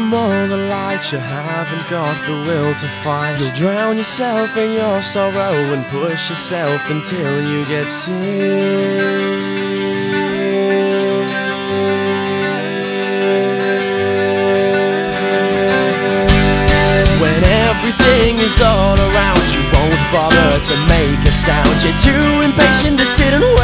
dim all the lights, you haven't got the will to fight. You'll drown yourself in your sorrow and push yourself until you get sick. When everything is all around, you won't bother to make a sound. You're too impatient to sit and